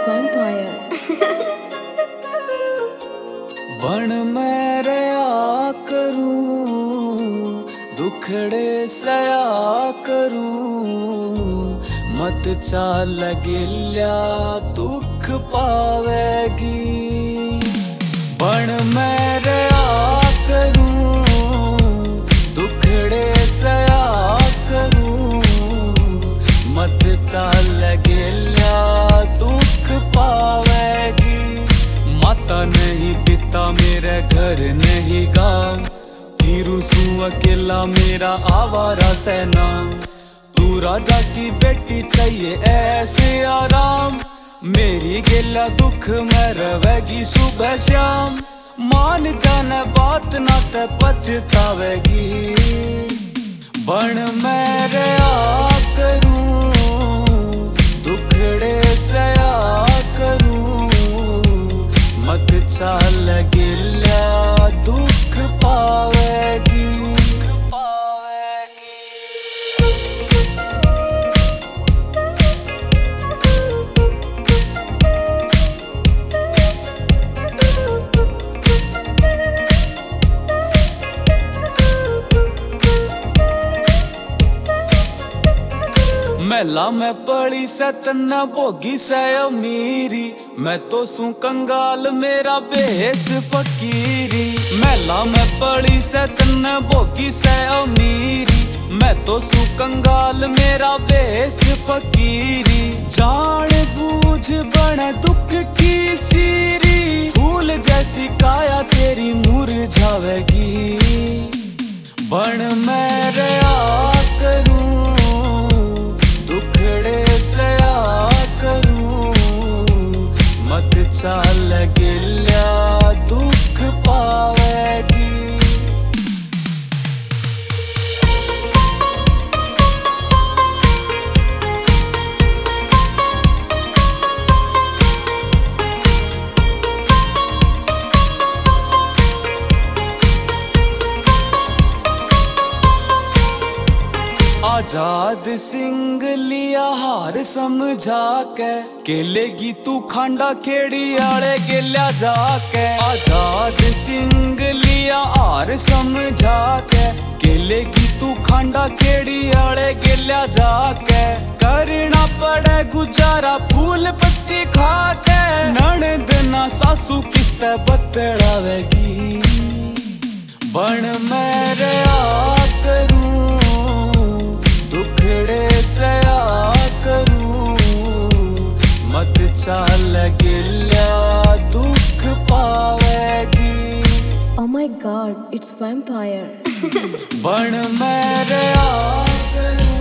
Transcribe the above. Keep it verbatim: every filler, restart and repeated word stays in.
vampire. बन मैं रहा करूं, दुखड़े सया करूं, मत चाल गिल्या दुख पावेगी। बन मैं रहा करूं, दुखड़े सया करूं, मत चाल गिल्या दुख पावेगी। माता नहीं पिता मेरे घर नहीं गाँव, फिरू सू अकेला मेरा आवारा सेना। तू राजा की बेटी चाहिए ऐसे आराम, मेरी गिला दुख में रवेगी सुबह शाम। मान जाना बात ना ते पछतावेगी। बन मैं रहा करूं, दुखड़े सया करूं, मत चाल गिल्या दुख पावेगी। महला में पड़ी से तन्ना भोगी से अमीरी, मैं तो सू कंगाल मेरा बेस फकीरी। महला में पड़ी से तन्ना भोगी से अमीरी, मैं तो सू कंगाल मेरा बेस फकीरी। जान बूझ बने दुख की सीरी, फूल जैसी काया तेरी मुरझावेगी। बन मैं रहा करूं, दुखड़े सया करूं, मत चाल गिल्या दुख पावेगी। आजाद सिंह लिया हार समझा के, केलेगी तू खांडा खेड़ी आले गिल्या जाके। आजाद सिंह लिया हार समझा के, केलेगी तू खांडा खेड़ी आले गिल्या जाके। करना पड़े गुजारा फूल पत्ती खा के, ननद ना सासू किस्ते बतड़ावेगी। बन मैं रहा करूं, दुखड़े सया करूं, मत चाल गिल्या दुख पावेगी। Oh my god, it's vampire. बन मैं रहा करूं।